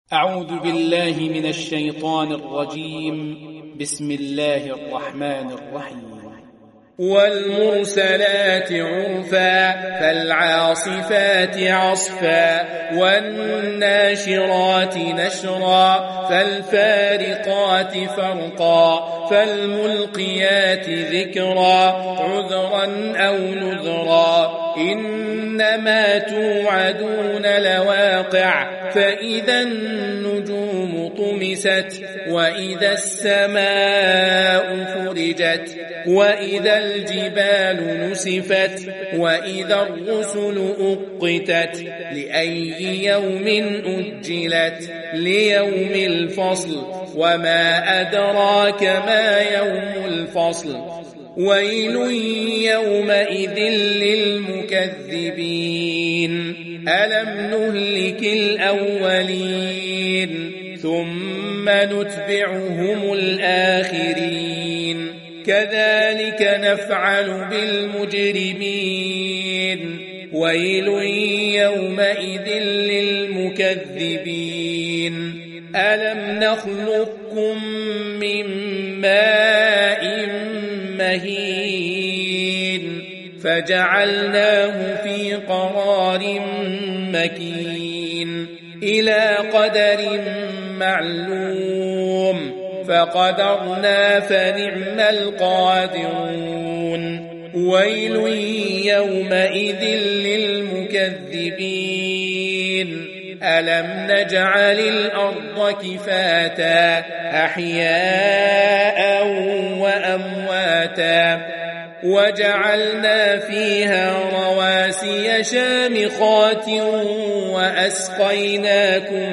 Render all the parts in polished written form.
أعوذ بالله من الشيطان الرجيم. بسم الله الرحمن الرحيم. والمرسلات عرفا فالعاصفات عصفا والناشرات نشرا فالفارقات فرقا فالملقيات ذكرا عذرا أو نذرا إنما توعدون لواقع فإذا النجوم طمست وإذا السماء فرجت وإذا الجبال نسفت وإذا الرسل أقتت لأي يوم أجلت ليوم الفصل وما أدراك ما يوم الفصل ويل يومئذ للمكذبين ألم نهلك الأولين ثم نتبعهم الآخرين كذلك نفعل بالمجرمين ويل يومئذ للمكذبين ألم نخلقكم من ماء مهين فجعلناه في قرار مكين إلى قدر معلوم فقدرنا فنعم القادرون ويل يومئذ للمكذبين ألم نجعل الأرض كفاتا أحياء وأمواتا وجعلنا فيها رواسي شامخات وأسقيناكم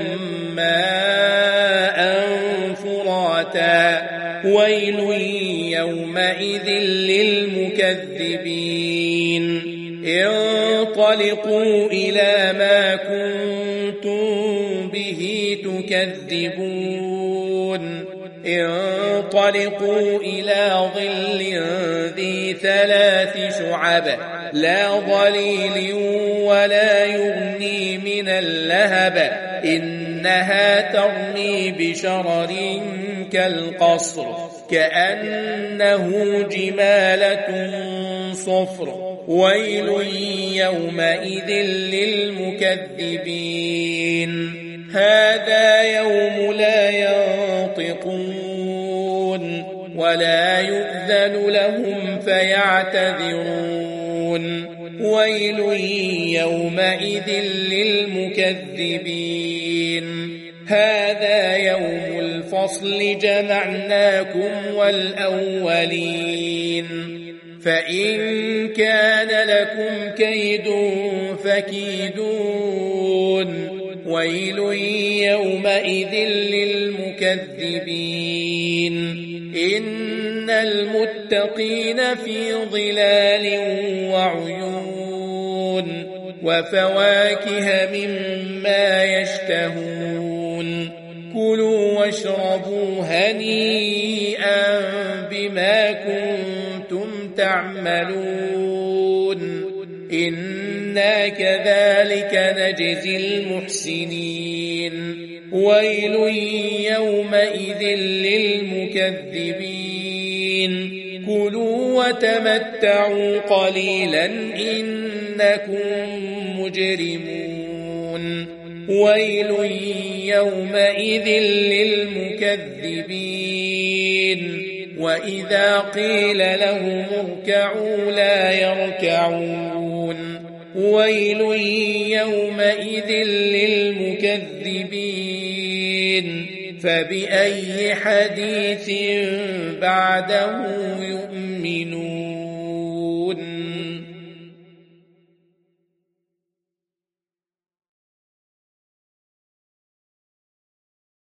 ماء فراتا ويل يومئذ للمكذبين انطلقوا إلى ما كنتم به تكذبون انطلقوا إلى ظل ذي 3 شعب لا ظليل ولا يغني من اللهب إنها ترمي بشرر كالقصر كأنه جمالة صفر ويل يومئذ للمكذبين هذا يوم لا ينطقون ولا يؤذن لهم فيعتذرون ويل يومئذ للمكذبين هذا يوم الفصل جمعناكم والأولين فإن كان لكم كيد فكيدون ويل يومئذ للمكذبين إن المتقين في ظلال وعيون وفواكه مما يشتهون كلوا واشربوا هنيئا بما كنتم تعملون إنا كذلك نجزي المحسنين ويل يومئذ للمكذبين كلوا وتمتعوا قليلا إنكم مجرمون ويل يومئذ للمكذبين وإذا قيل لهم اركعوا لا يركعون ويل يومئذ للمكذبين فبأي حديث بعده يؤمنون